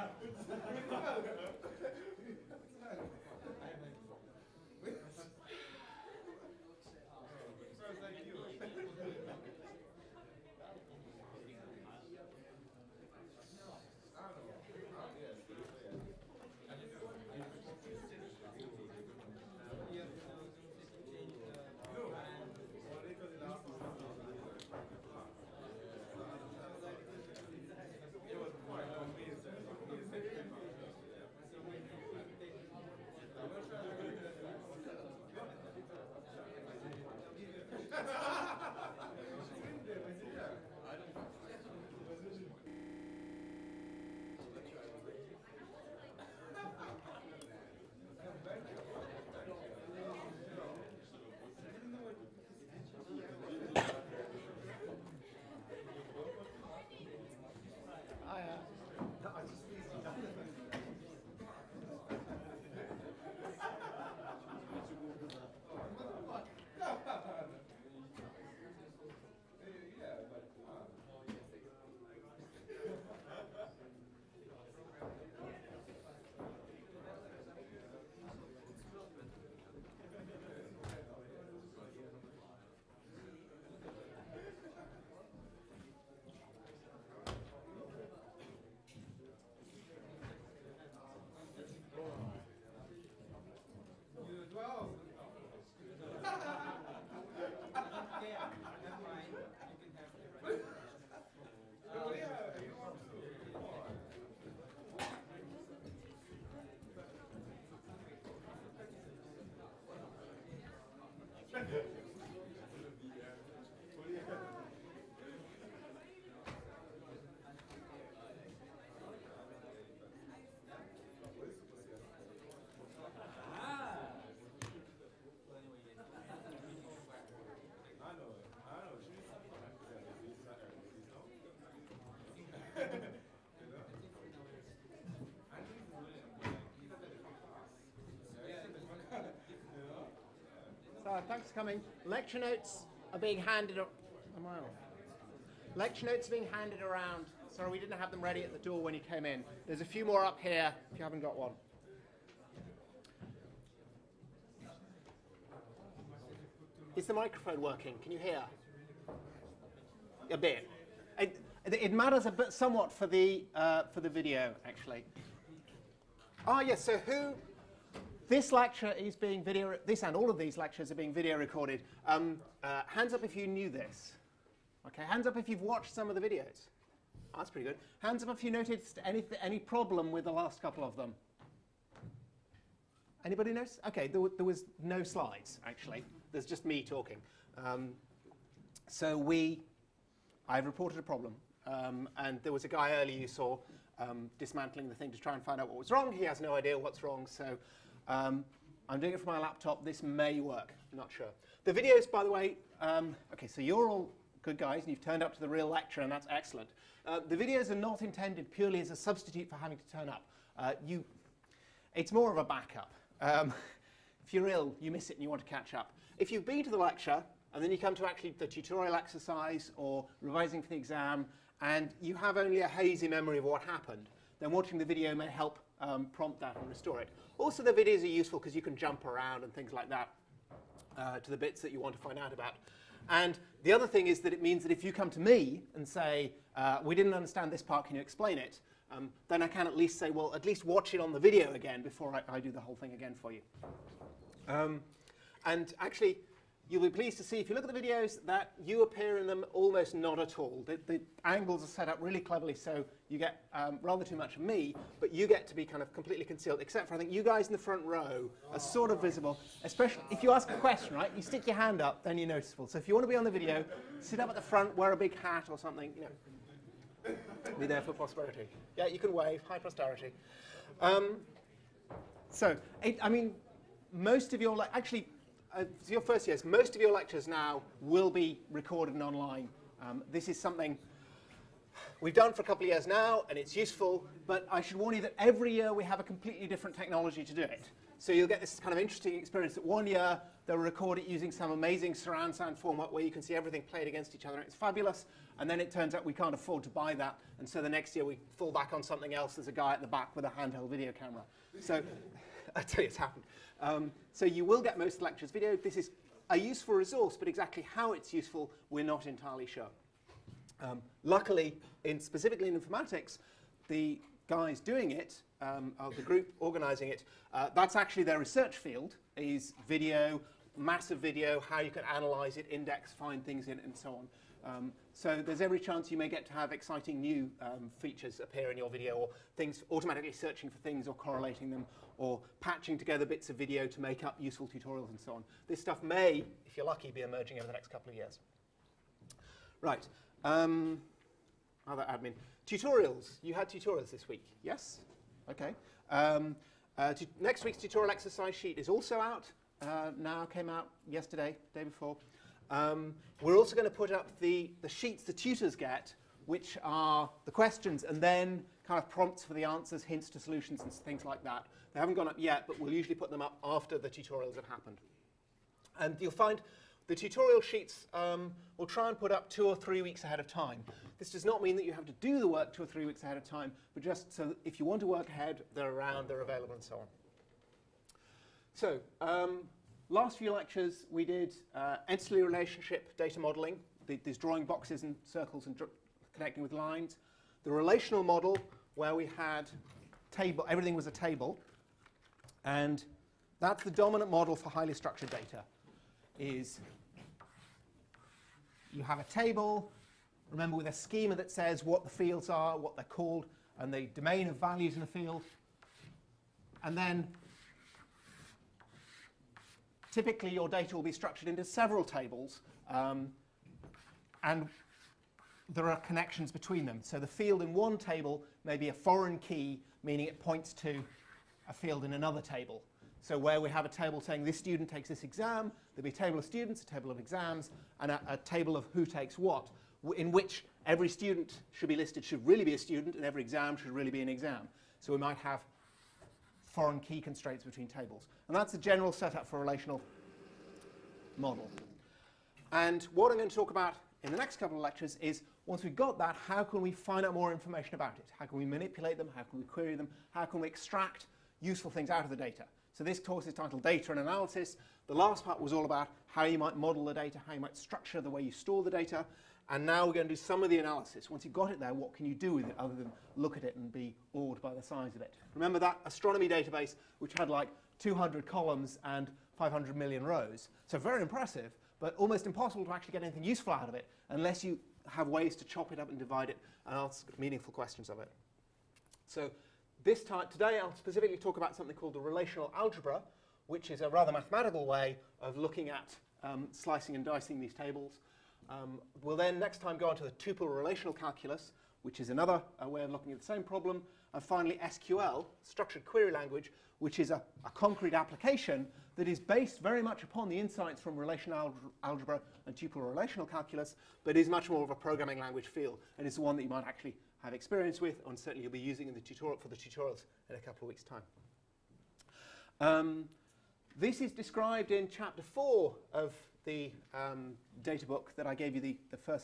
Thanks for coming. Lecture notes are being handed. Am I on? Lecture notes are being handed around. Sorry, we didn't have them ready at the door when you came in. There's a few more up here if you haven't got one. Is the microphone working? Can you hear? A bit. It matters a bit, somewhat for the video, actually. Yes. So who? This lecture is being video. This and all of these lectures are being video recorded. Hands up if you knew this. Okay. Hands up if you've watched some of the videos. Oh, that's pretty good. Hands up if you noticed any problem with the last couple of them. Anybody notice? Okay. There was no slides actually. There's just me talking. I've reported a problem, and there was a guy earlier you saw dismantling the thing to try and find out what was wrong. He has no idea what's wrong, so I'm doing it from my laptop. This may work. I'm not sure. The videos, by the way, okay, so you're all good guys, and you've turned up to the real lecture, and that's excellent. The videos are not intended purely as a substitute for having to turn up. It's more of a backup. If you're ill, you miss it and you want to catch up. If you've been to the lecture, and then you come to actually the tutorial exercise or revising for the exam, and you have only a hazy memory of what happened, then watching the video may help prompt that and restore it. Also, the videos are useful because you can jump around and things like that to the bits that you want to find out about. And the other thing is that it means that if you come to me and say, we didn't understand this part, can you explain it? Then I can at least say, well, at least watch it on the video again before I do the whole thing again for you. And actually, you'll be pleased to see, if you look at the videos, that you appear in them almost not at all. The angles are set up really cleverly, so you get rather too much of me, but you get to be kind of completely concealed, except for I think you guys in the front row are sort of visible, especially if you ask a question, right? You stick your hand up, then you're noticeable. So if you want to be on the video, sit up at the front, wear a big hat or something, you know. Be there for posterity. Yeah, you can wave. Hi, posterity. I mean, most of your actually, your first years, most of your lectures now will be recorded and online. This is something we've done for a couple of years now, and it's useful, but I should warn you that every year we have a completely different technology to do it. So you'll get this kind of interesting experience that one year they'll record it using some amazing surround sound format where you can see everything played against each other, and it's fabulous, and then it turns out we can't afford to buy that, and so the next year we fall back on something else. There's a guy at the back with a handheld video camera. So I tell you, it's happened. So you will get most lectures video. This is a useful resource, but exactly how it's useful, we're not entirely sure. Luckily, specifically in informatics, the guys doing it, the group organizing it, that's actually their research field, is video, massive video, how you can analyze it, index, find things in it, and so on. So there's every chance you may get to have exciting new features appear in your video, or things automatically searching for things or correlating them, or patching together bits of video to make up useful tutorials and so on. This stuff may, if you're lucky, be emerging over the next couple of years. Right. Other admin. Tutorials. You had tutorials this week, yes? Okay. Next week's tutorial exercise sheet is also out. Now came out yesterday, day before. We're also going to put up the sheets the tutors get, which are the questions and then kind of prompts for the answers, hints to solutions and things like that. They haven't gone up yet, but we'll usually put them up after the tutorials have happened. And you'll find the tutorial sheets we'll try and put up 2 or 3 weeks ahead of time. This does not mean that you have to do the work 2 or 3 weeks ahead of time, but just so that if you want to work ahead, they're around, they're available, and so on. So, last few lectures we did entity relationship data modeling, these drawing boxes and circles and connecting with lines. The relational model, where we had table, everything was a table, and that's the dominant model for highly structured data. Is you have a table, remember, with a schema that says what the fields are, what they're called, and the domain of values in a field. And then typically your data will be structured into several tables, and there are connections between them. So the field in one table may be a foreign key, meaning it points to a field in another table. So where we have a table saying this student takes this exam, there'll be a table of students, a table of exams, and a table of who takes what, in which every student should be listed, should really be a student, and every exam should really be an exam. So we might have foreign key constraints between tables. And that's the general setup for a relational model. And what I'm going to talk about in the next couple of lectures is, once we've got that, how can we find out more information about it? How can we manipulate them? How can we query them? How can we extract useful things out of the data? So this course is titled Data and Analysis. The last part was all about how you might model the data, how you might structure the way you store the data. And now we're going to do some of the analysis. Once you've got it there, what can you do with it other than look at it and be awed by the size of it? Remember that astronomy database, which had like 200 columns and 500 million rows. So very impressive, but almost impossible to actually get anything useful out of it unless you have ways to chop it up and divide it and ask meaningful questions of it. So today I'll specifically talk about something called the relational algebra, which is a rather mathematical way of looking at slicing and dicing these tables. We'll then next time go on to the tuple relational calculus, which is another way of looking at the same problem. And finally SQL, structured query language, which is a concrete application that is based very much upon the insights from relational algebra and tuple relational calculus, but is much more of a programming language feel, and is the one that you might actually have experience with, and certainly you'll be using in the tutorial for the tutorials in a couple of weeks' time. This is described in chapter 4 of the data book that I gave you the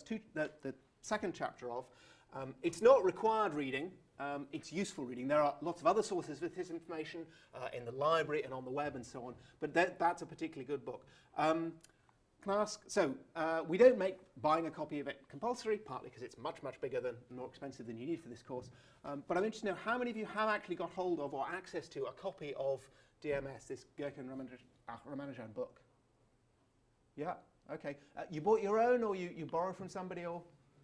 second chapter of. It's not required reading. It's useful reading. There are lots of other sources with this information in the library and on the web and so on, but that's a particularly good book. Can I ask, so we don't make buying a copy of it compulsory, partly because it's much, much bigger than, more expensive than you need for this course. But I'm interested to know how many of you have actually got hold of or access to a copy of DMS, this Gherkin Ramanujan book? Yeah, okay. You bought your own, or you borrowed from somebody, or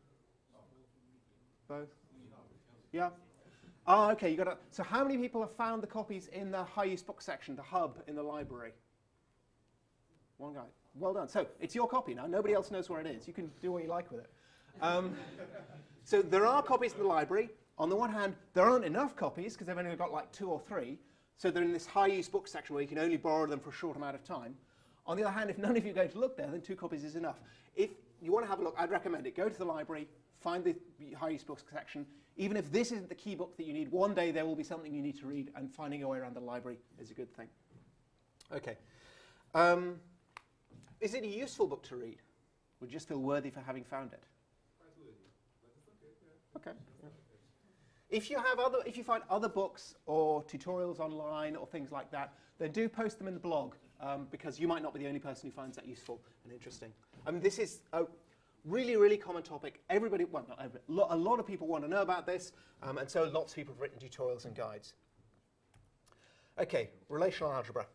both? Yeah. Oh, okay. You got to. So how many people have found the copies in the high-use book section, the hub in the library? One guy. Well done. So it's your copy now. Nobody else knows where it is. You can do what you like with it. So there are copies in the library. On the one hand, there aren't enough copies because they've only got like 2 or 3. So they're in this high-use book section where you can only borrow them for a short amount of time. On the other hand, if none of you are going to look there, then 2 copies is enough. If you want to have a look, I'd recommend it. Go to the library, find the high use books section. Even if this isn't the key book that you need, one day there will be something you need to read, and finding your way around the library is a good thing. Okay. Is it a useful book to read? Would you just feel worthy for having found it? Quite worthy, but it's okay. Yeah. Okay. Yeah. If you find other books or tutorials online or things like that, then do post them in the blog, because you might not be the only person who finds that useful and interesting. I mean, this is a really, really common topic. Everybody, well, not everybody, a lot of people want to know about this, and so lots of people have written tutorials and guides. Okay, relational algebra.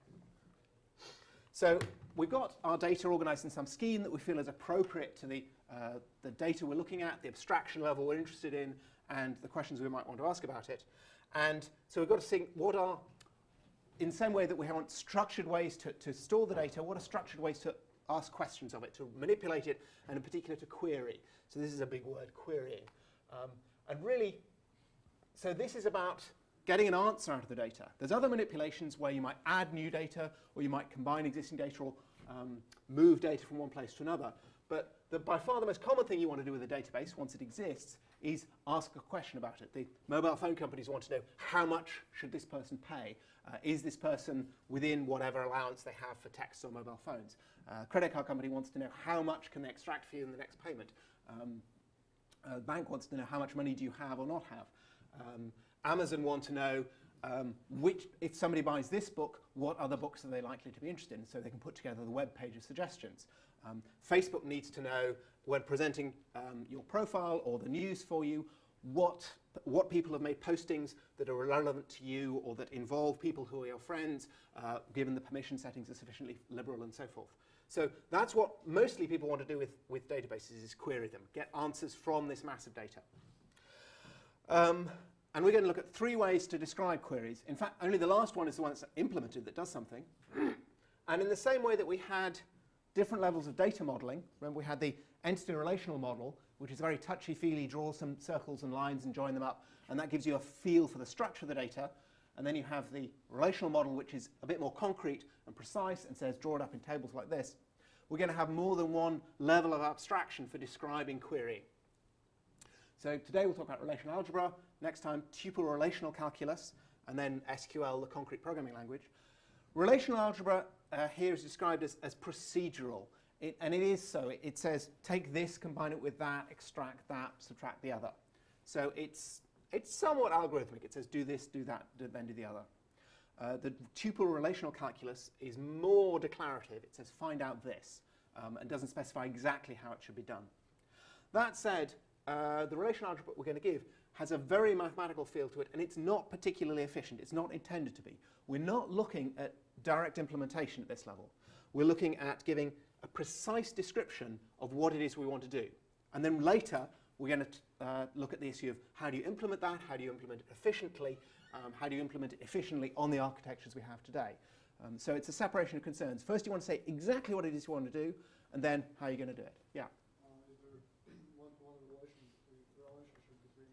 So we've got our data organized in some scheme that we feel is appropriate to the data we're looking at, the abstraction level we're interested in, and the questions we might want to ask about it. And so we've got to think what are, in the same way that we want structured ways to store the data, what are structured ways to ask questions of it, to manipulate it, and in particular to query. So this is a big word, querying. And really, so this is about getting an answer out of the data. There's other manipulations where you might add new data, or you might combine existing data, or move data from one place to another. But by far the most common thing you want to do with a database, once it exists, is ask a question about it. The mobile phone companies want to know, how much should this person pay? Is this person within whatever allowance they have for texts or mobile phones? Credit card company wants to know, how much can they extract for you in the next payment? Bank wants to know, how much money do you have or not have? Amazon want to know, if somebody buys this book, what other books are they likely to be interested in, so they can put together the web page of suggestions. Facebook needs to know, when presenting your profile or the news for you, what people have made postings that are relevant to you or that involve people who are your friends, given the permission settings are sufficiently liberal and so forth. So that's what mostly people want to do with databases, is query them, get answers from this massive data. And we're going to look at 3 ways to describe queries. In fact, only the last one is the one that's implemented that does something. And in the same way that we had different levels of data modeling, remember we had the entity relational model, which is very touchy-feely, draw some circles and lines and join them up, and that gives you a feel for the structure of the data. And then you have the relational model, which is a bit more concrete and precise and says draw it up in tables like this. We're going to have more than one level of abstraction for describing querying. So today we'll talk about relational algebra, next time tuple relational calculus, and then SQL, the concrete programming language. Relational algebra here is described as procedural, and it is so. It says take this, combine it with that, extract that, subtract the other. So it's somewhat algorithmic. It says do this, do that, then do the other. The tuple relational calculus is more declarative. It says find out this, and doesn't specify exactly how it should be done. That said, the relational algebra we're going to give has a very mathematical feel to it, and it's not particularly efficient. It's not intended to be. We're not looking at direct implementation at this level. We're looking at giving a precise description of what it is we want to do. And then later, we're going to look at the issue of how do you implement that, how do you implement it efficiently, how do you implement it efficiently on the architectures we have today. So it's a separation of concerns. First, you want to say exactly what it is you want to do, and then how you're going to do it. Yeah? Is there one relationship between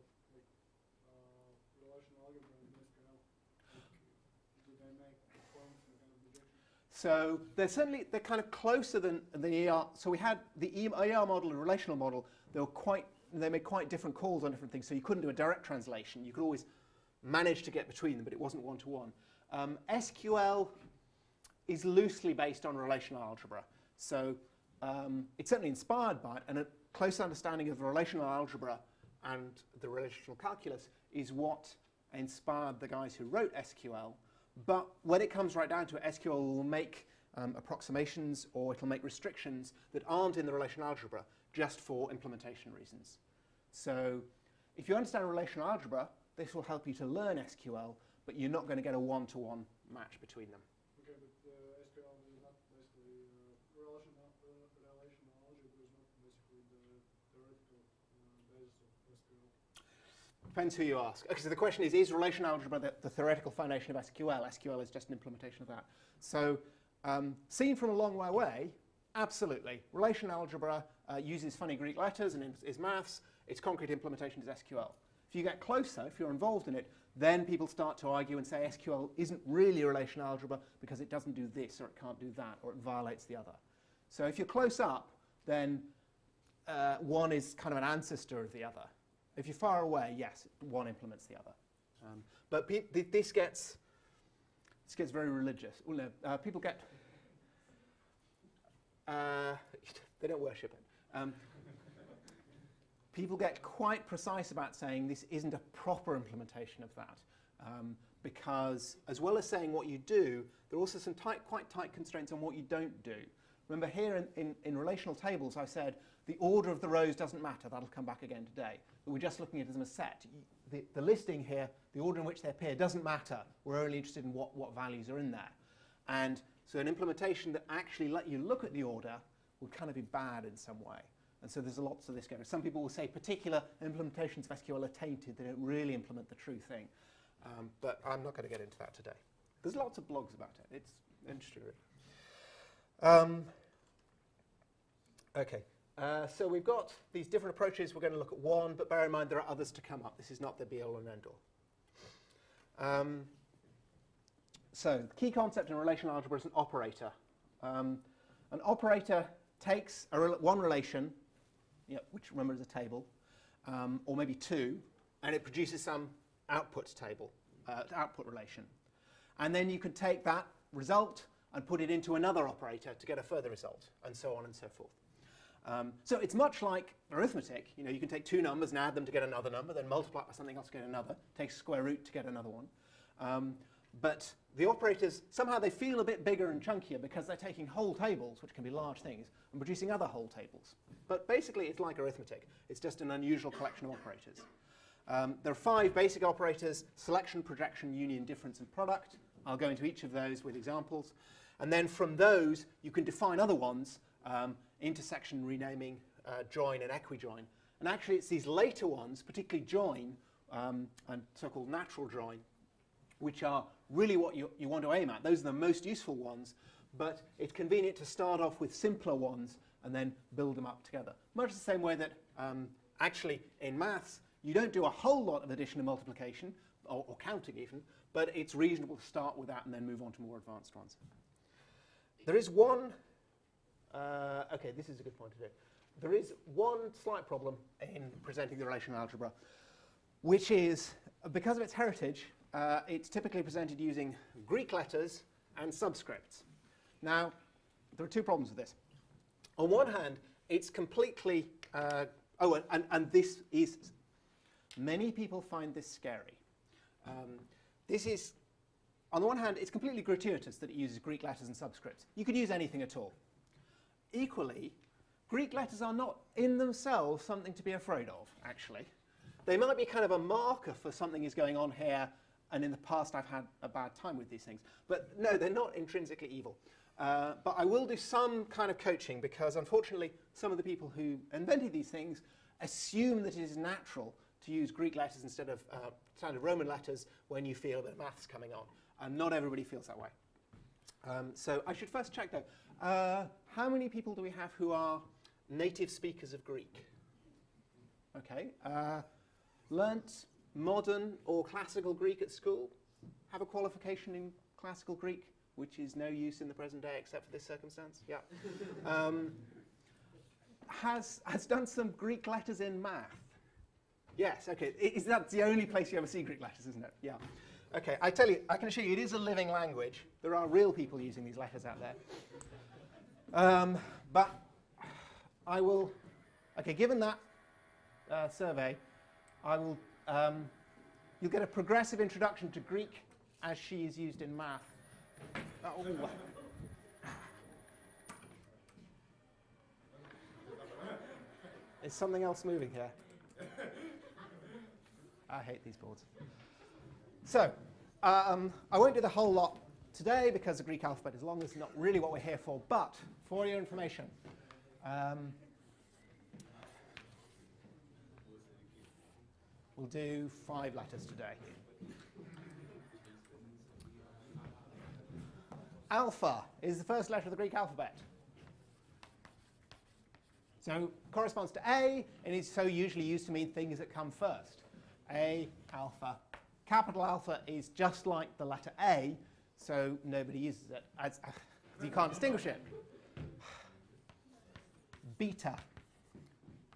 relational algebra and SQL? Do they make forms and kind of projection? So they're kind of closer than the ER. So we had the ER model and relational model. They made quite different calls on different things. So you couldn't do a direct translation. You could always manage to get between them, but it wasn't one-to-one. SQL is loosely based on relational algebra. So it's certainly inspired by it, and a close understanding of relational algebra and the relational calculus is what inspired the guys who wrote SQL. But when it comes right down to it, SQL will make approximations, or it'll make restrictions that aren't in the relational algebra just for implementation reasons. So if you understand relational algebra, this will help you to learn SQL, but you're not going to get a one-to-one match between them. Okay, but SQL is not basically relational algebra is not basically the theoretical basis of SQL. Depends who you ask. Okay, so the question is relational algebra the theoretical foundation of SQL? SQL is just an implementation of that. So seen from a long way away, absolutely. Relational algebra uses funny Greek letters and is maths. Its concrete implementation is SQL. If you get closer, if you're involved in it, then people start to argue and say SQL isn't really relational algebra because it doesn't do this, or it can't do that, or it violates the other. So if you're close up, then one is kind of an ancestor of the other. If you're far away, yes, one implements the other. But this gets very religious. Well, no, people get they don't worship it. People get quite precise about saying this isn't a proper implementation of that, because as well as saying what you do, there are also some quite tight constraints on what you don't do. Remember here in relational tables, I said the order of the rows doesn't matter. That'll come back again today. But we're just looking at it as a set. The listing here, the order in which they appear, doesn't matter. We're only interested in what values are in there. And so an implementation that actually let you look at the order will kind of be bad in some way. And so there's lots of this going on. Some people will say particular implementations of SQL are tainted. They don't really implement the true thing. But I'm not going to get into that today. There's lots of blogs about it. It's interesting. OK. So we've got these different approaches. We're going to look at one, but bear in mind there are others to come up. This is not the be-all and end-all. So the key concept in relational algebra is an operator. An operator takes one relation, which remember is a table, or maybe two, and it produces some output table, output relation. And then you can take that result and put it into another operator to get a further result, and so on and so forth. So it's much like arithmetic. You can take two numbers and add them to get another number, then multiply it by something else to get another, take square root to get another one. But the operators, somehow they feel a bit bigger and chunkier because they're taking whole tables, which can be large things, and producing other whole tables. But basically it's like arithmetic. It's just an unusual collection of operators. There are 5 basic operators: selection, projection, union, difference, and product. I'll go into each of those with examples. And then from those, you can define other ones: intersection, renaming, join, and equijoin. And actually, it's these later ones, particularly join and so-called natural join, which are really what you want to aim at. Those are the most useful ones, but it's convenient to start off with simpler ones and then build them up together. Much the same way that actually in maths, you don't do a whole lot of addition and multiplication, or counting even, but it's reasonable to start with that and then move on to more advanced ones. There is one, OK, this is a good point to do. There is one slight problem in presenting the relational algebra, which is, because of its heritage, it's typically presented using Greek letters and subscripts. Now, there are 2 problems with this. On one hand, it's completely, and this is, many people find this scary. This is, on the one hand, it's completely gratuitous that it uses Greek letters and subscripts. You could use anything at all. Equally, Greek letters are not in themselves something to be afraid of, actually. They might be kind of a marker for something is going on here, and in the past I've had a bad time with these things. But no, they're not intrinsically evil. But I will do some kind of coaching, because unfortunately some of the people who invented these things assume that it is natural to use Greek letters instead of standard Roman letters when you feel a bit of maths coming on. And not everybody feels that way. So I should first check though. How many people do we have who are native speakers of Greek? OK. Learnt modern or classical Greek at school? Have a qualification in classical Greek, which is no use in the present day except for this circumstance? Yeah. Has done some Greek letters in math? Yes, OK. That's the only place you ever see Greek letters, isn't it? Yeah. OK, I tell you, I can assure you it is a living language. There are real people using these letters out there. But I will, OK, given that survey, I will, you'll get a progressive introduction to Greek as she is used in math. Oh. Is something else moving here? I hate these boards. So, I won't do the whole lot today because the Greek alphabet is long. This is not really what we're here for. But for your information, we'll do 5 letters today. Alpha is the first letter of the Greek alphabet. So corresponds to A, and it's so usually used to mean things that come first. A, alpha. Capital Alpha is just like the letter A, so nobody uses it, as you can't distinguish it. Beta.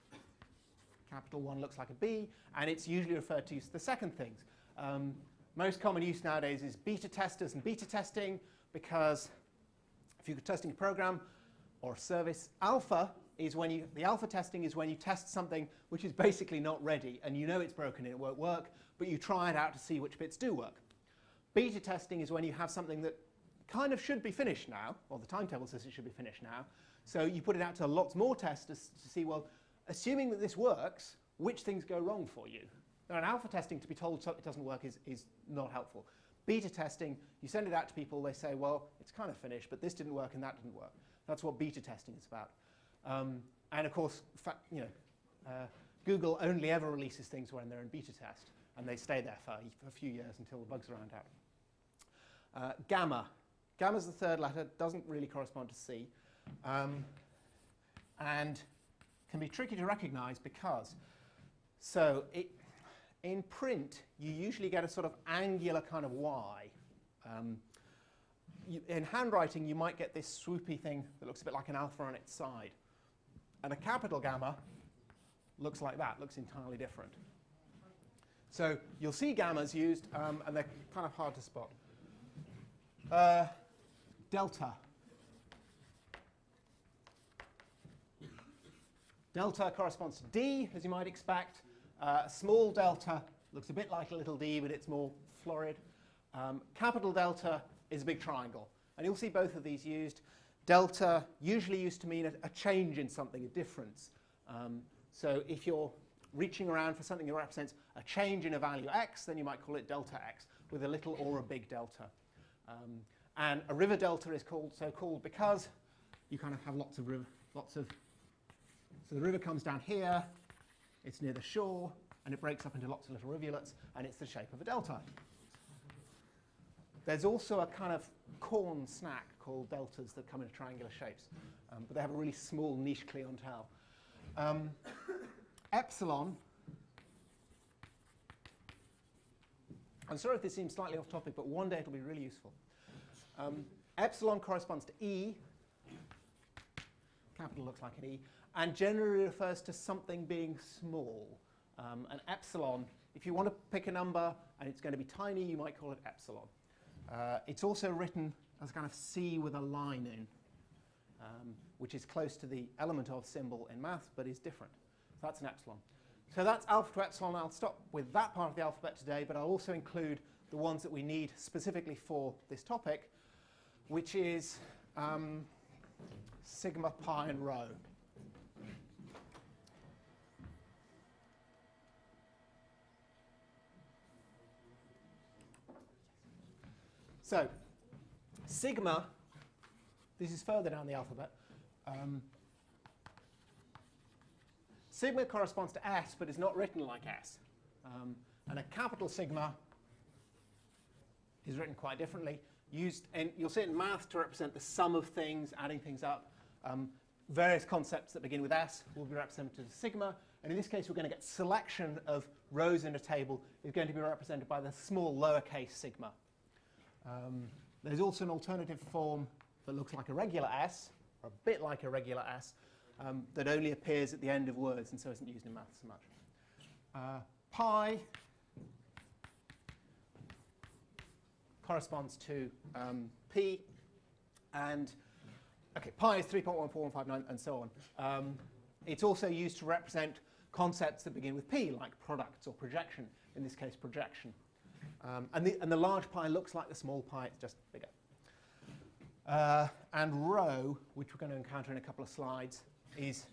capital one looks like a B, and it's usually referred to as the second things. Most common use nowadays is beta testers and beta testing, because if you're testing a program or a service, the alpha testing is when you test something which is basically not ready, and you know it's broken and it won't work, but you try it out to see which bits do work. Beta testing is when you have something that kind of should be finished now, or the timetable says it should be finished now, so you put it out to lots more testers to see, well, assuming that this works, which things go wrong for you? Now, in alpha testing, to be told it doesn't work is not helpful. Beta testing, you send it out to people, they say, well, it's kind of finished, but this didn't work and that didn't work. That's what beta testing is about. And of course, Google only ever releases things when they're in beta test, and they stay there for a few years until the bugs are ironed out. Gamma. Gamma's the third letter, doesn't really correspond to C, and can be tricky to recognize because, in print, you usually get a sort of angular kind of Y. In handwriting, you might get this swoopy thing that looks a bit like an alpha on its side. And a capital gamma looks like that, looks entirely different. So you'll see gammas used, and they're kind of hard to spot. Delta. Delta corresponds to D, as you might expect. Small delta looks a bit like a little d, but it's more florid. Capital delta is a big triangle. And you'll see both of these used. Delta usually used to mean a change in something, a difference. So if you're reaching around for something that represents a change in a value x, then you might call it delta x, with a little or a big delta. And a river delta is so called because you kind of have so the river comes down here, it's near the shore, and it breaks up into lots of little rivulets, and it's the shape of a delta. There's also a kind of corn snack called deltas that come in triangular shapes, but they have a really small niche clientele. Epsilon. I'm sorry if this seems slightly off topic, but one day it'll be really useful. Epsilon corresponds to E. Capital looks like an E. And generally refers to something being small. And epsilon, if you want to pick a number and it's going to be tiny, you might call it epsilon. It's also written as kind of C with a line in, which is close to the element of symbol in math, but is different. So that's an epsilon. So that's alpha to epsilon. I'll stop with that part of the alphabet today, but I'll also include the ones that we need specifically for this topic, which is sigma, pi, and rho. So, sigma, this is further down the alphabet. Sigma corresponds to S, but is not written like S. And a capital sigma is written quite differently. And you'll see it in math to represent the sum of things, adding things up. Various concepts that begin with S will be represented as sigma. And in this case, we're going to get selection of rows in a table is going to be represented by the small lowercase sigma. There's also an alternative form that looks like a regular S, or a bit like a regular S, that only appears at the end of words and so isn't used in maths so much. Pi corresponds to P, and pi is 3.14159 and so on. It's also used to represent concepts that begin with P, like products or projection, in this case projection. And the large pi looks like the small pi, it's just bigger. And rho, which we're going to encounter in a couple of slides, is...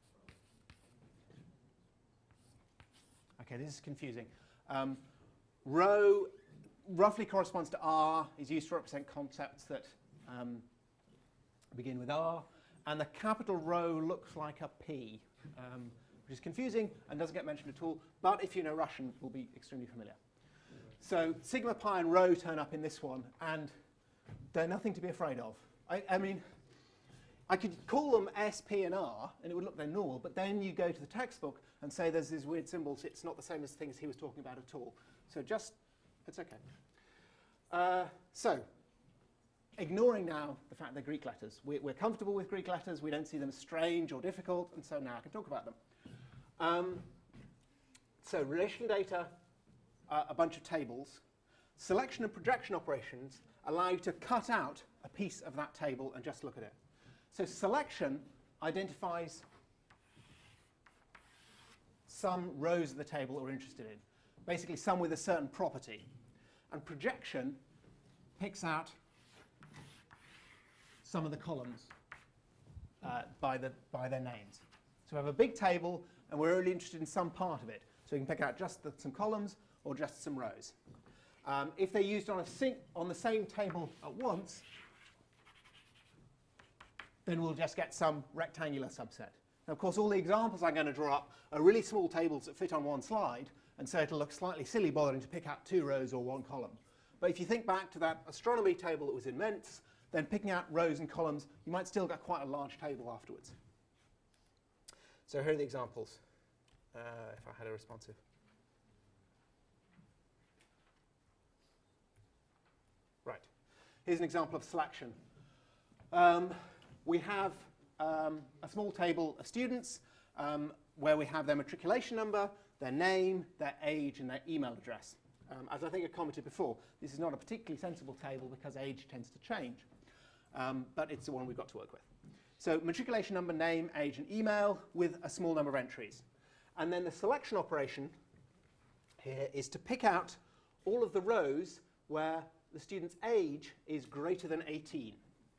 OK, this is confusing. Rho roughly corresponds to R, is used to represent concepts that begin with R. And the capital Rho looks like a P, which is confusing and doesn't get mentioned at all. But if you know Russian, will be extremely familiar. So sigma, pi, and rho turn up in this one, and they're nothing to be afraid of. I mean, I could call them S, P, and R, and it would look they're normal, but then you go to the textbook and say there's these weird symbols. It's not the same as things he was talking about at all. So it's OK. So ignoring now the fact they're Greek letters. We're comfortable with Greek letters. We don't see them as strange or difficult, and so now I can talk about them. So relational data are a bunch of tables. Selection and projection operations allow you to cut out a piece of that table and just look at it. So selection identifies some rows of the table that we're interested in, basically some with a certain property. And projection picks out some of the columns by their names. So we have a big table, and we're only interested in some part of it. So we can pick out just some columns or just some rows. If they're used on the same table at once, then we'll just get some rectangular subset. Now, of course, all the examples I'm going to draw up are really small tables that fit on one slide, and so it'll look slightly silly bothering to pick out 2 rows or 1 column. But if you think back to that astronomy table that was in MENTS, then picking out rows and columns, you might still get quite a large table afterwards. So here are the examples, if I had a responsive. Right. Here's an example of selection. We have a small table of students where we have their matriculation number, their name, their age, and their email address. As I think I commented before, this is not a particularly sensible table because age tends to change, but it's the one we've got to work with. So matriculation number, name, age, and email with a small number of entries. And then the selection operation here is to pick out all of the rows where the student's age is greater than 18.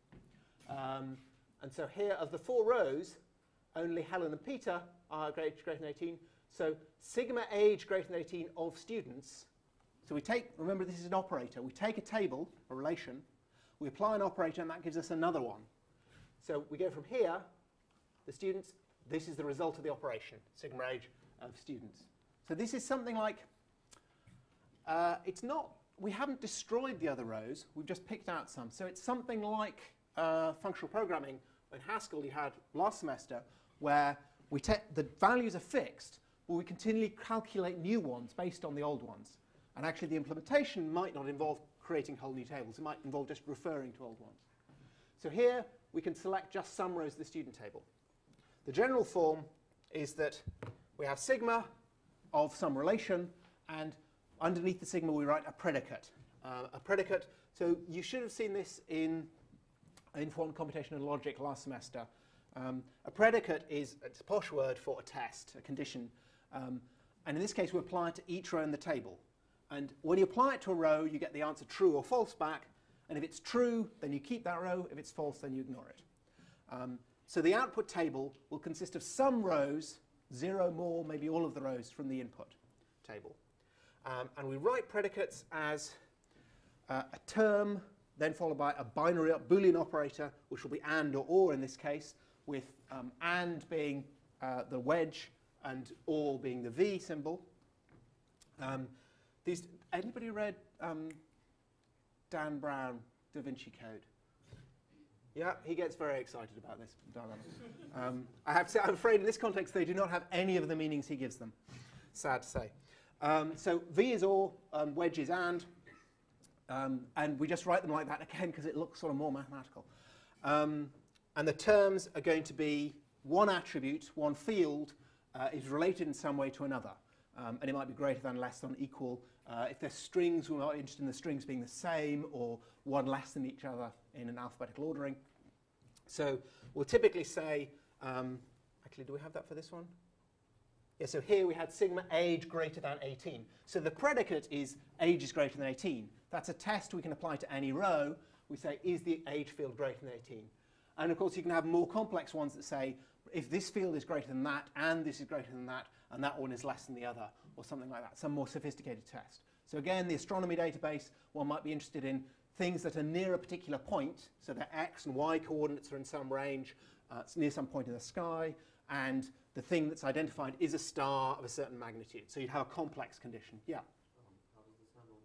And so here, of the 4 rows, only Helen and Peter are greater than 18. So sigma age greater than 18 of students. So we take, remember this is an operator, we take a table, a relation, we apply an operator, and that gives us another one. So we go from here, the students, this is the result of the operation, sigma age of students. So this is something like, it's not, we haven't destroyed the other rows, we've just picked out some. So it's something like functional programming in Haskell you had last semester, where the values are fixed, but we continually calculate new ones based on the old ones. And actually the implementation might not involve creating whole new tables, it might involve just referring to old ones. So here we can select just some rows of the student table. The general form is that we have sigma of some relation, and underneath the sigma we write a predicate. So you should have seen this in Informed Computation and Logic last semester. A predicate is a posh word for a test, a condition. And in this case we apply it to each row in the table. And when you apply it to a row, you get the answer true or false back. And if it's true, then you keep that row. If it's false, then you ignore it. So the output table will consist of some rows, 0 more, maybe all of the rows from the input table. And we write predicates as a term, then followed by a binary Boolean operator, which will be and or in this case, with and being the wedge and or being the V symbol. Anybody read Dan Brown, Da Vinci Code? Yeah, he gets very excited about this diagram. I have to say, I'm afraid in this context they do not have any of the meanings he gives them. Sad to say. So V is or, wedge is and we just write them like that again because it looks sort of more mathematical. And the terms are going to be one attribute, one field is related in some way to another. And it might be greater than, less than, equal. If there's strings, we're not interested in the strings being the same or one less than each other in an alphabetical ordering. So we'll typically say, actually, do we have that for this one? Yeah, so here we had sigma age greater than 18. So the predicate is age is greater than 18. That's a test we can apply to any row. We say, is the age field greater than 18? And of course, you can have more complex ones that say, if this field is greater than that, and this is greater than that, and that one is less than the other, or something like that, some more sophisticated test. So again, the astronomy database, one might be interested in things that are near a particular point, so their x and y coordinates are in some range, it's near some point in the sky, and the thing that's identified is a star of a certain magnitude. So you'd have a complex condition. Yeah? How does this handle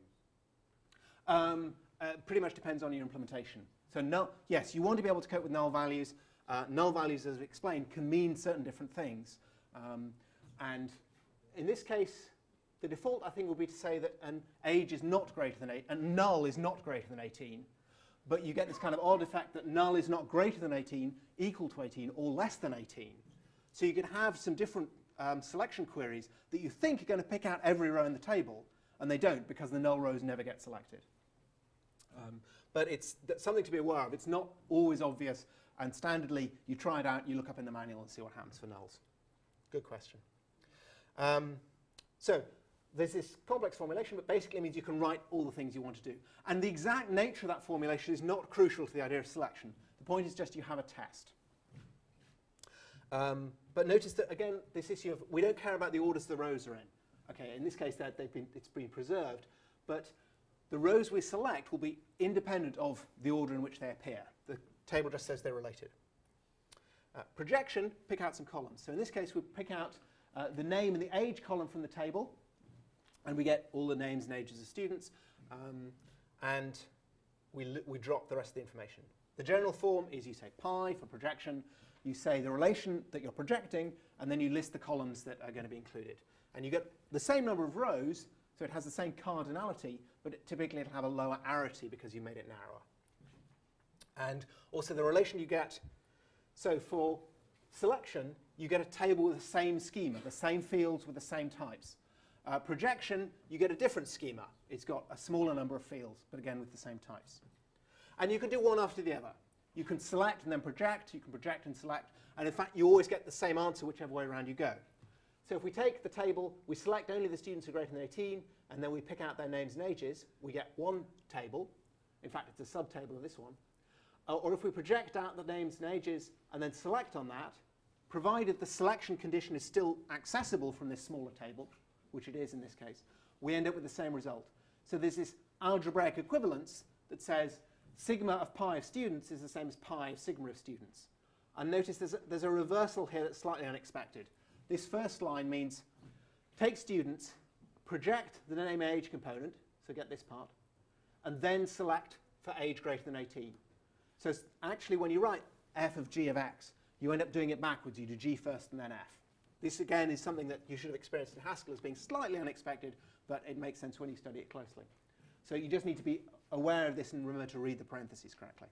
null values? Pretty much depends on your implementation. So null, yes, you want to be able to cope with null values. Null values, as we explained, can mean certain different things. And in this case, the default, I think, would be to say that an age is not greater than 8, and null is not greater than 18. But you get this kind of odd effect that null is not greater than 18, equal to 18, or less than 18. So you can have some different selection queries that you think are going to pick out every row in the table, and they don't because the null rows never get selected. But it's something to be aware of. It's not always obvious, and standardly you try it out, you look up in the manual and see what happens for nulls. Good question. So there's this complex formulation, but basically means you can write all the things you want to do. And the exact nature of that formulation is not crucial to the idea of selection. The point is just you have a test. But notice that, again, this issue of we don't care about the orders the rows are in. Okay, in this case, it's been preserved, but the rows we select will be independent of the order in which they appear. The table just says they're related. Projection, pick out some columns. So in this case, we pick out the name and the age column from the table, and we get all the names and ages of students, and we drop the rest of the information. The general form is you say pi for projection, you say the relation that you're projecting, and then you list the columns that are going to be included. And you get the same number of rows, so it has the same cardinality, but typically it'll have a lower arity because you made it narrower. And also the relation you get, so for selection, you get a table with the same schema, the same fields with the same types. Projection, you get a different schema. It's got a smaller number of fields, but again with the same types. And you can do one after the other. You can select and then project, you can project and select, and in fact you always get the same answer whichever way around you go. So if we take the table, we select only the students who are greater than 18, and then we pick out their names and ages, we get one table. In fact, it's a subtable of this one. Or if we project out the names and ages and then select on that, provided the selection condition is still accessible from this smaller table, which it is in this case, we end up with the same result. So there's this algebraic equivalence that says sigma of pi of students is the same as pi of sigma of students. And notice there's a reversal here that's slightly unexpected. This first line means take students, project the name age component, so get this part, and then select for age greater than 18. So actually when you write f of g of x, you end up doing it backwards. You do g first and then f. This again is something that you should have experienced in Haskell as being slightly unexpected, but it makes sense when you study it closely. So you just need to be aware of this and remember to read the parentheses correctly.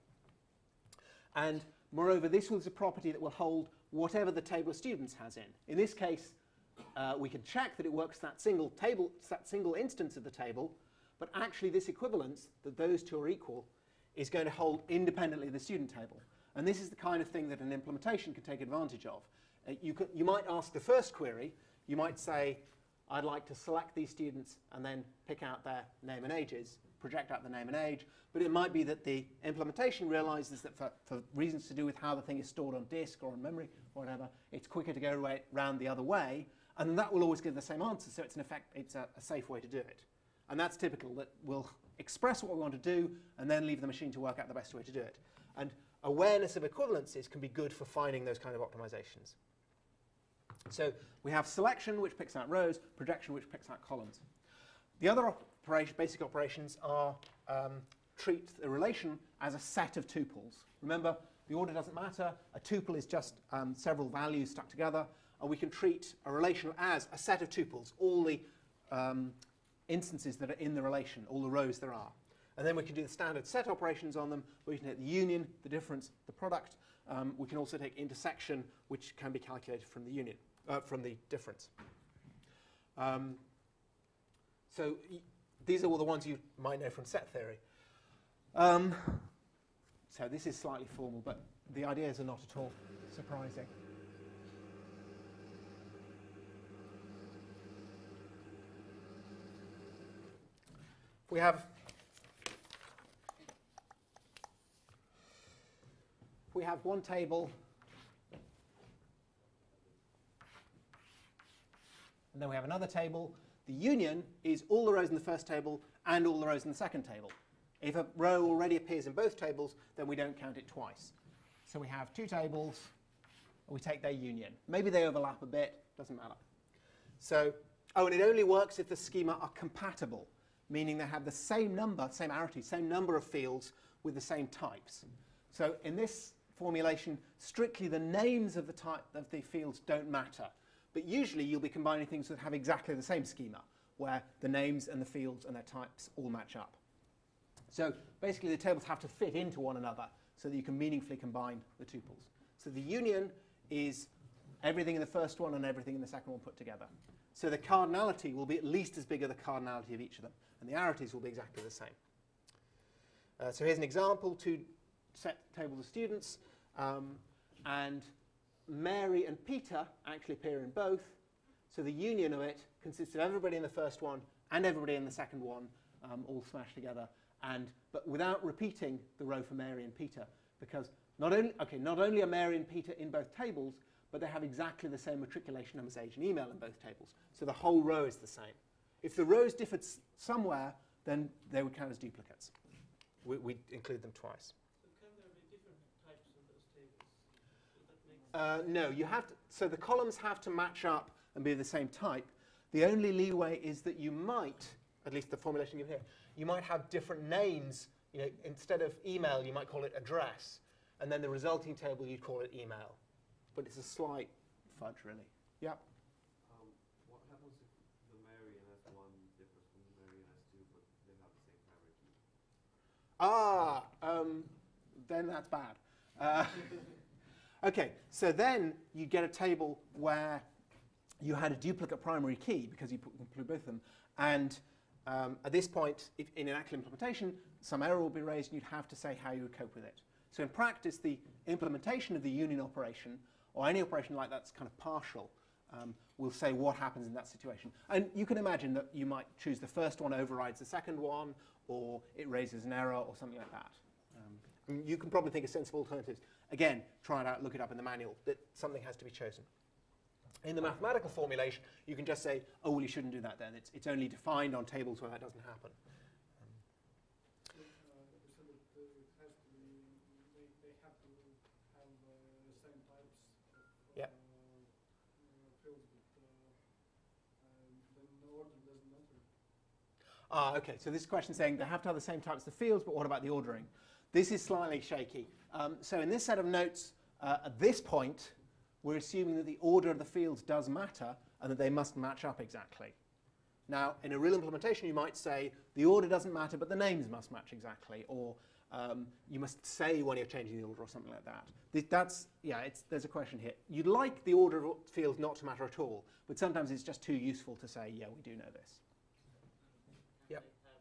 And moreover, this was a property that will hold whatever the table of students has in. In this case, we can check that it works that single table, that single instance of the table, but actually this equivalence, that those two are equal, is going to hold independently the student table. And this is the kind of thing that an implementation can take advantage of. You might ask the first query, you might say, I'd like to select these students and then pick out their name and ages, project out the name and age, but it might be that the implementation realizes that for reasons to do with how the thing is stored on disk or on memory or whatever, it's quicker to go round the other way, and that will always give the same answer, so it's in effect, it's a safe way to do it. And that's typical, that we'll express what we want to do and then leave the machine to work out the best way to do it. And awareness of equivalences can be good for finding those kind of optimizations. So we have selection, which picks out rows, projection, which picks out columns. The other basic operations are treat the relation as a set of tuples. Remember, the order doesn't matter. A tuple is just several values stuck together. And we can treat a relation as a set of tuples, all the instances that are in the relation, all the rows there are. And then we can do the standard set operations on them. We can take the union, the difference, the product. We can also take intersection, which can be calculated from the union, from the difference. So these are all the ones you might know from set theory. So this is slightly formal, but the ideas are not at all surprising. We have one table, and then we have another table. The union is all the rows in the first table and all the rows in the second table. If a row already appears in both tables, then we don't count it twice. So we have two tables, and we take their union. Maybe they overlap a bit, doesn't matter. So, and it only works if the schema are compatible, meaning they have the same number, same arity, same number of fields with the same types. So in this formulation, strictly the names of the type of the fields don't matter. But usually you'll be combining things that have exactly the same schema, where the names and the fields and their types all match up. So basically the tables have to fit into one another so that you can meaningfully combine the tuples. So the union is everything in the first one and everything in the second one put together. So the cardinality will be at least as big as the cardinality of each of them, and the arities will be exactly the same. So here's an example, two set tables of students, and Mary and Peter actually appear in both. So the union of it consists of everybody in the first one and everybody in the second one, all smashed together, but without repeating the row for Mary and Peter, because not only are Mary and Peter in both tables, but they have exactly the same matriculation numbers, age, and email in both tables. So the whole row is the same. If the rows differed somewhere, then they would count as duplicates. We include them twice. So can there be different types of those tables? Does that make sense? No, you have to, so the columns have to match up and be the same type. The only leeway is that you might, at least the formulation you have here, you might have different names. You know, instead of email, you might call it address, and then the resulting table you'd call it email. But it's a slight fudge, really. Yep. What happens if the Mary in S1 differs from the Mary in S2, but they have the same primary key? Then that's bad. OK, so then you get a table where you had a duplicate primary key because you include both of them. And at this point, if in an actual implementation, some error will be raised, and you'd have to say how you would cope with it. So in practice, the implementation of the union operation, or any operation like that's kind of partial, will say what happens in that situation. And you can imagine that you might choose the first one overrides the second one, or it raises an error, or something like that. You can probably think of sensible alternatives. Again, try it out, look it up in the manual, that something has to be chosen. In the mathematical formulation, you can just say, oh, well, you shouldn't do that then. It's only defined on tables where that doesn't happen. You said that it has to be, they have to have the same types of Yep. fields, but then the order doesn't matter. OK, so this question is saying they have to have the same types of fields, but what about the ordering? This is slightly shaky. So in this set of notes, at this point, we're assuming that the order of the fields does matter and that they must match up exactly. Now, in a real implementation, you might say the order doesn't matter, but the names must match exactly, or you must say when you're changing the order or something like that. There's a question here. You'd like the order of fields not to matter at all, but sometimes it's just too useful to say, yeah, we do know this. Yep.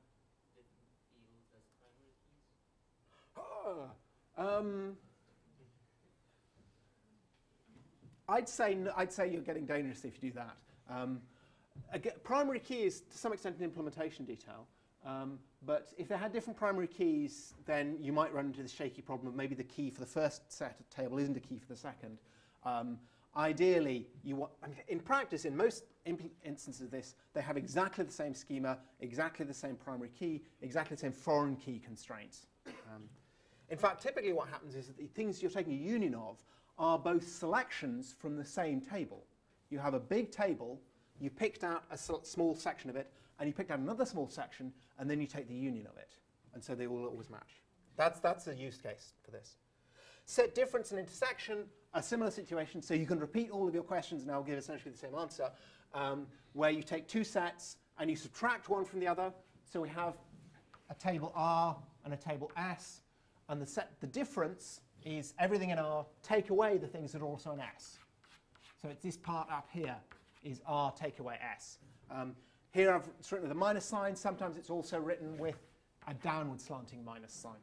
I'd say you're getting dangerous if you do that. Again, primary key is to some extent an implementation detail, but if they had different primary keys, then you might run into the shaky problem of maybe the key for the first set of table isn't a key for the second. Ideally, in practice, in most instances of this, they have exactly the same schema, exactly the same primary key, exactly the same foreign key constraints. In fact, typically what happens is that the things you're taking a union of are both selections from the same table. You have a big table, you picked out a small section of it, and you picked out another small section, and then you take the union of it. And so they will always match. That's a use case for this. Set difference and intersection, a similar situation. So you can repeat all of your questions, and I'll give essentially the same answer, where you take two sets, and you subtract one from the other. So we have a table R and a table S. And the difference is everything in R, take away the things that are also in S. So it's this part up here is R take away S. Here I've written with a minus sign. Sometimes it's also written with a downward slanting minus sign,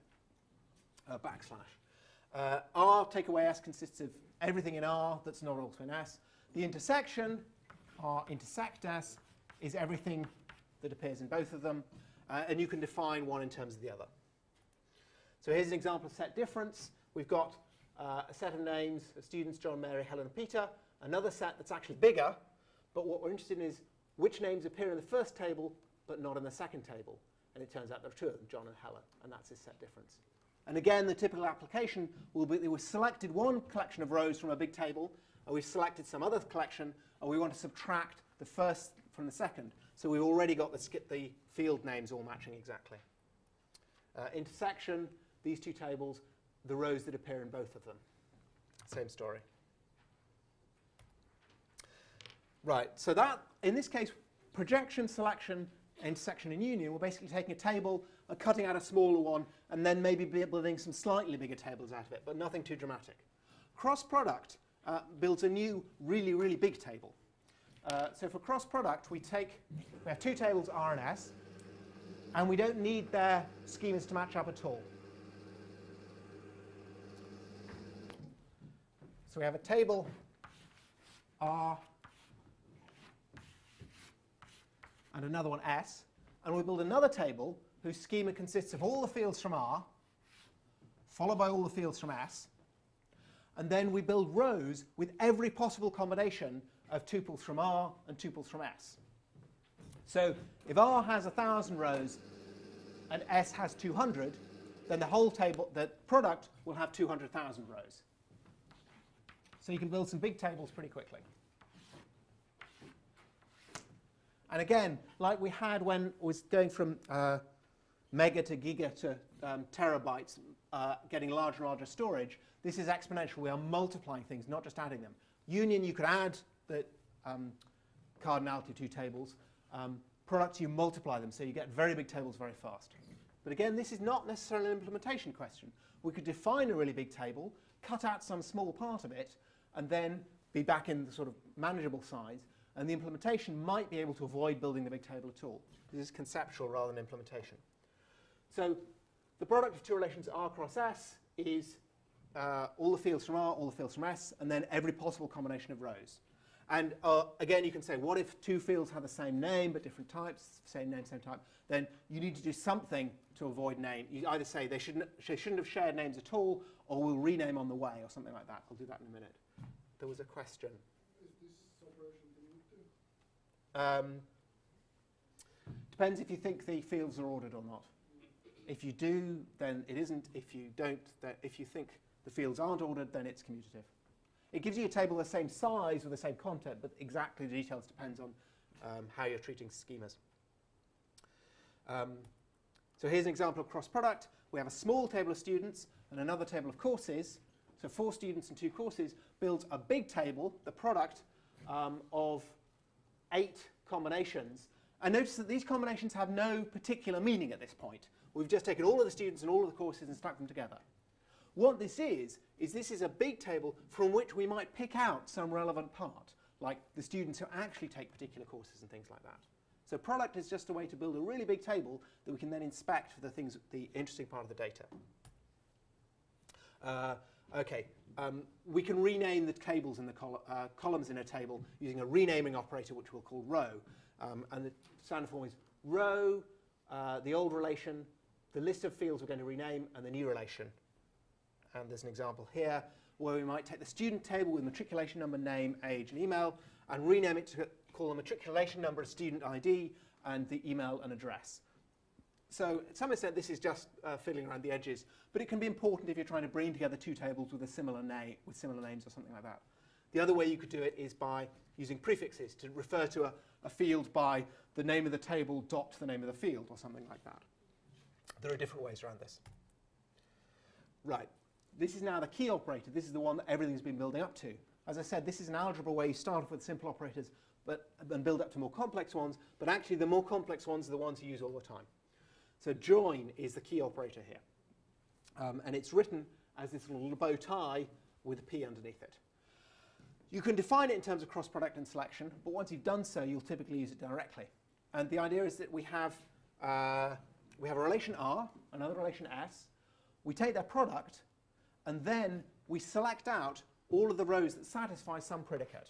backslash. R take away S consists of everything in R that's not also in S. The intersection, R intersect S, is everything that appears in both of them. And you can define one in terms of the other. So here's an example of set difference. We've got a set of names of students, John, Mary, Helen, and Peter. Another set that's actually bigger. But what we're interested in is which names appear in the first table but not in the second table. And it turns out there are two of them, John and Helen. And that's his set difference. And again, the typical application will be that we've selected one collection of rows from a big table, and we've selected some other collection, and we want to subtract the first from the second. So we've already got the field names all matching exactly. Intersection, these two tables, the rows that appear in both of them. Same story. Right, so that, in this case, projection, selection, intersection, and union, we're basically taking a table and cutting out a smaller one, and then maybe building some slightly bigger tables out of it, but nothing too dramatic. Cross product builds a new, really, really big table. So for cross product, we have two tables, R and S, and we don't need their schemas to match up at all. So we have a table R and another one S, and we build another table whose schema consists of all the fields from R, followed by all the fields from S, and then we build rows with every possible combination of tuples from R and tuples from S. So if R has 1,000 rows and S has 200, then the whole table, the product, will have 200,000 rows. So you can build some big tables pretty quickly. And again, like we had when it was going from mega to giga to terabytes, getting larger and larger storage, this is exponential. We are multiplying things, not just adding them. Union, you could add the cardinality to tables. Product, you multiply them, so you get very big tables very fast. But again, this is not necessarily an implementation question. We could define a really big table, cut out some small part of it, and then be back in the sort of manageable size, and the implementation might be able to avoid building the big table at all. This is conceptual rather than implementation. So the product of two relations R cross S is all the fields from R, all the fields from S, and then every possible combination of rows. And again, you can say, what if two fields have the same name but different types, same name, same type? Then you need to do something to avoid name. You either say they shouldn't have shared names at all, or we'll rename on the way, or something like that. I'll do that in a minute. There was a question. Is this operation dilutive? Depends if you think the fields are ordered or not. If you do, then it isn't. If you don't, if you think the fields aren't ordered, then it's commutative. It gives you a table the same size with the same content, but exactly the details depends on how you're treating schemas. So here's an example of cross product. We have a small table of students and another table of courses. So 4 students and 2 courses builds a big table, the product of 8 combinations. And notice that these combinations have no particular meaning at this point. We've just taken all of the students and all of the courses and stuck them together. What this is this is a big table from which we might pick out some relevant part, like the students who actually take particular courses and things like that. So product is just a way to build a really big table that we can then inspect for the interesting part of the data. We can rename the tables in the columns in a table using a renaming operator, which we'll call row. And the standard form is row, the old relation, the list of fields we're going to rename, and the new relation. And there's an example here where we might take the student table with matriculation number, name, age, and email, and rename it to call the matriculation number a student ID, and the email and address. So to some extent, this is just fiddling around the edges, but it can be important if you're trying to bring together 2 tables with a similar name, with similar names or something like that. The other way you could do it is by using prefixes to refer to a field by the name of the table dot the name of the field or something like that. There are different ways around this. Right. This is now the key operator. This is the one that everything's been building up to. As I said, this is an algebra where you start off with simple operators and build up to more complex ones, but actually the more complex ones are the ones you use all the time. So join is the key operator here. And it's written as this little bow tie with a P underneath it. You can define it in terms of cross product and selection, but once you've done so, you'll typically use it directly. And the idea is that we have a relation R, another relation S. We take their product, and then we select out all of the rows that satisfy some predicate.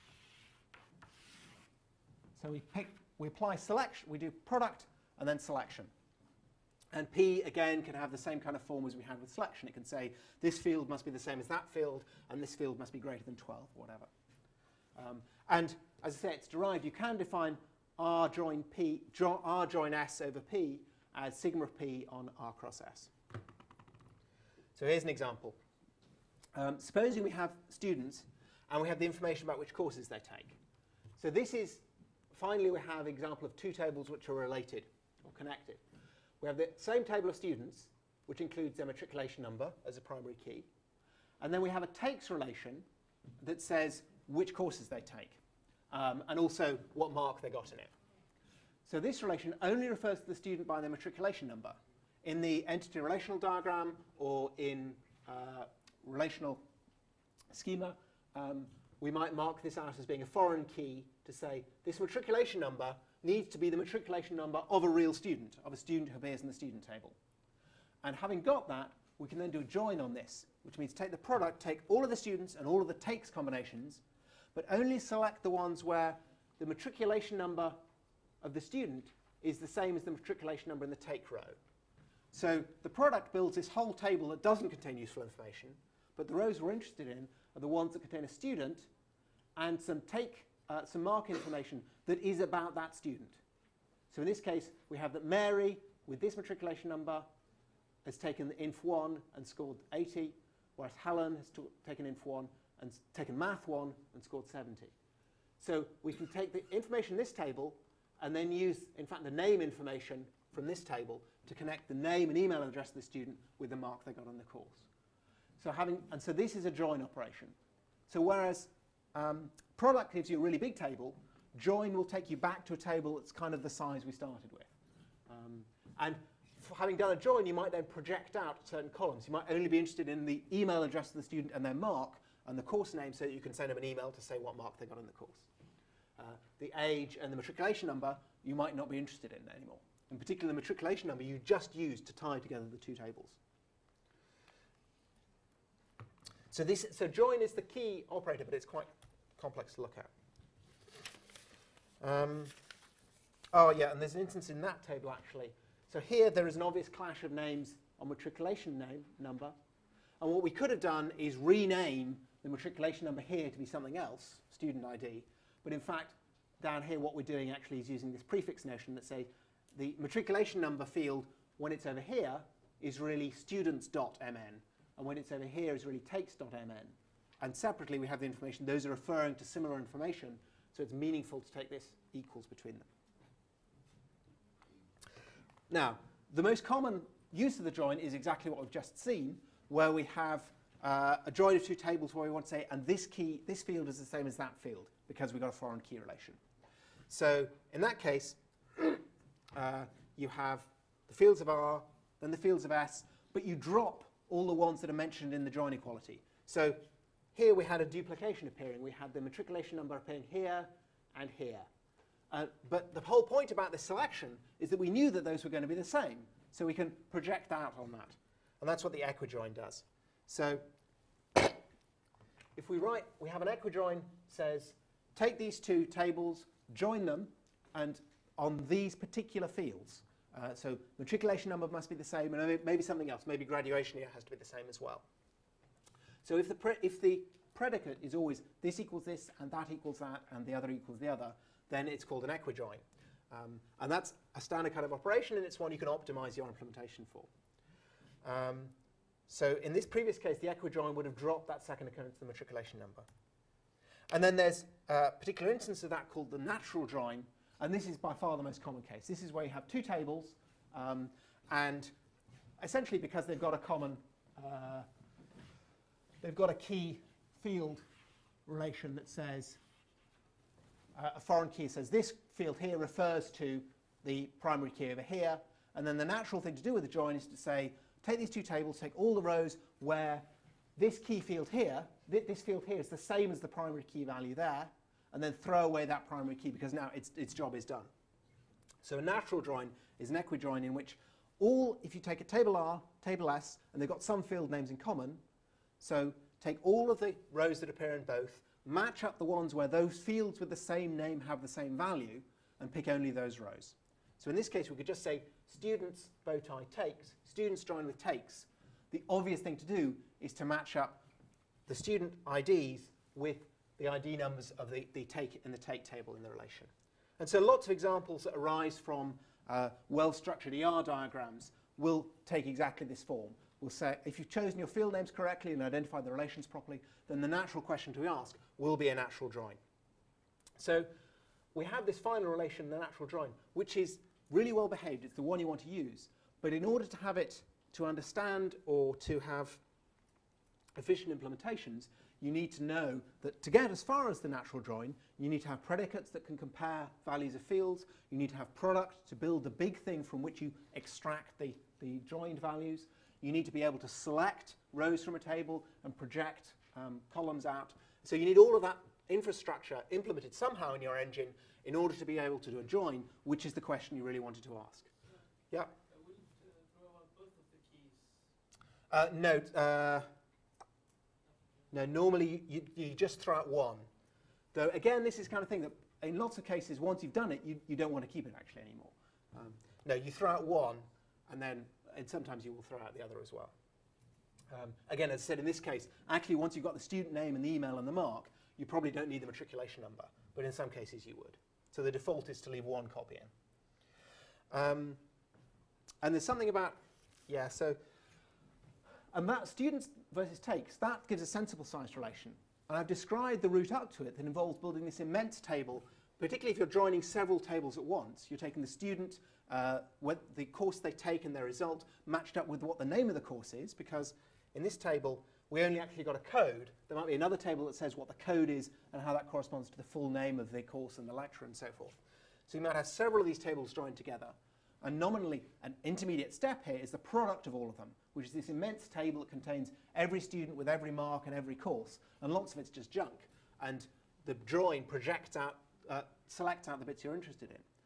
So we apply selection, we do product and then selection. And P, again, can have the same kind of form as we had with selection. It can say this field must be the same as that field, and this field must be greater than 12, or whatever. And as I say, it's derived. You can define R join S over P as sigma of P on R cross S. So here's an example. Supposing we have students, and we have the information about which courses they take. So this is, finally, we have an example of 2 tables which are related or connected. We have the same table of students, which includes their matriculation number as a primary key. And then we have a takes relation that says which courses they take, and also what mark they got in it. So this relation only refers to the student by their matriculation number. In the entity relational diagram or in relational schema, we might mark this out as being a foreign key to say this matriculation number needs to be the matriculation number of a real student, of a student who appears in the student table. And having got that, we can then do a join on this, which means take the product, take all of the students and all of the takes combinations, but only select the ones where the matriculation number of the student is the same as the matriculation number in the take row. So the product builds this whole table that doesn't contain useful information, but the rows we're interested in are the ones that contain a student and some mark information that is about that student. So in this case, we have that Mary, with this matriculation number, has taken Inf 1 and scored 80, whereas Helen has taken Inf 1 and taken Math 1 and scored 70. So we can take the information in this table and then use, in fact, the name information from this table to connect the name and email address of the student with the mark they got on the course. So this is a join operation. So whereas product gives you a really big table, join will take you back to a table that's kind of the size we started with. And having done a join, you might then project out certain columns. You might only be interested in the email address of the student and their mark and the course name so that you can send them an email to say what mark they got in the course. The age and the matriculation number you might not be interested in anymore. In particular, the matriculation number you just used to tie together the two tables. So join is the key operator, but it's quite complex to look at. Oh yeah, and there's an instance in that table actually. So here there is an obvious clash of names on matriculation number. And what we could have done is rename the matriculation number here to be something else, student ID. But in fact, down here what we're doing actually is using this prefix notion that say the matriculation number field, when it's over here, is really students.mn. And when it's over here is really takes.mn. And separately we have the information, those are referring to similar information, so it's meaningful to take this equals between them. Now, the most common use of the join is exactly what we've just seen, where we have a join of two tables where we want to say, and this field is the same as that field, because we've got a foreign key relation. So in that case, you have the fields of R, then the fields of S, but you drop all the ones that are mentioned in the join equality. So here we had a duplication appearing. We had the matriculation number appearing here and here. But the whole point about this selection is that we knew that those were going to be the same. So we can project out on that. And that's what the equijoin does. So if we have an equijoin says, take these two tables, join them, and on these particular fields. So matriculation number must be the same, and maybe something else. Maybe graduation year has to be the same as well. So if the predicate is always this equals this, and that equals that, and the other equals the other, then it's called an equijoin. And that's a standard kind of operation, and it's one you can optimize your implementation for. So in this previous case, the equijoin would have dropped that second occurrence to the matriculation number. And then there's a particular instance of that called the natural join, and this is by far the most common case. This is where you have two tables, and essentially because they've got a common, they've got a key field relation that says, a foreign key says this field here refers to the primary key over here, and then the natural thing to do with the join is to say, take these two tables, take all the rows where this key field here, this field here is the same as the primary key value there, and then throw away that primary key because now its job is done. So a natural join is an equijoin in which if you take a table R, table S, and they've got some field names in common, so take all of the rows that appear in both, match up the ones where those fields with the same name have the same value, and pick only those rows. So in this case, we could just say students bow tie takes, students join with takes. The obvious thing to do is to match up the student IDs with the ID numbers of the take in the take table in the relation. And so lots of examples that arise from well-structured ER diagrams will take exactly this form. We'll say, if you've chosen your field names correctly and identified the relations properly, then the natural question to ask will be a natural join. So we have this final relation, the natural join, which is really well behaved. It's the one you want to use. But in order to have it to understand or to have efficient implementations, you need to know that to get as far as the natural join, you need to have predicates that can compare values of fields. You need to have product to build the big thing from which you extract the joined values. You need to be able to select rows from a table and project columns out. So you need all of that infrastructure implemented somehow in your engine in order to be able to do a join, which is the question you really wanted to ask. Yeah? Will it throw out both of the keys? No, normally you just throw out one. Though, again, this is the kind of thing that in lots of cases, once you've done it, you don't want to keep it actually anymore. No, you throw out one, and sometimes you will throw out the other as well. Again, as I said, in this case, actually, once you've got the student name and the email and the mark, you probably don't need the matriculation number, but in some cases you would. So the default is to leave one copy in. And there's something about, and that students versus takes, that gives a sensible sized relation. And I've described the route up to it that involves building this immense table, particularly if you're joining several tables at once. You're taking the student, what the course they take and their result, matched up with what the name of the course is, because in this table, we only actually got a code. There might be another table that says what the code is and how that corresponds to the full name of the course and the lecturer and so forth. So you might have several of these tables joined together. And nominally, an intermediate step here is the product of all of them, which is this immense table that contains every student with every mark and every course, and lots of it's just junk. And the drawing projects out, selects out the bits you're interested in.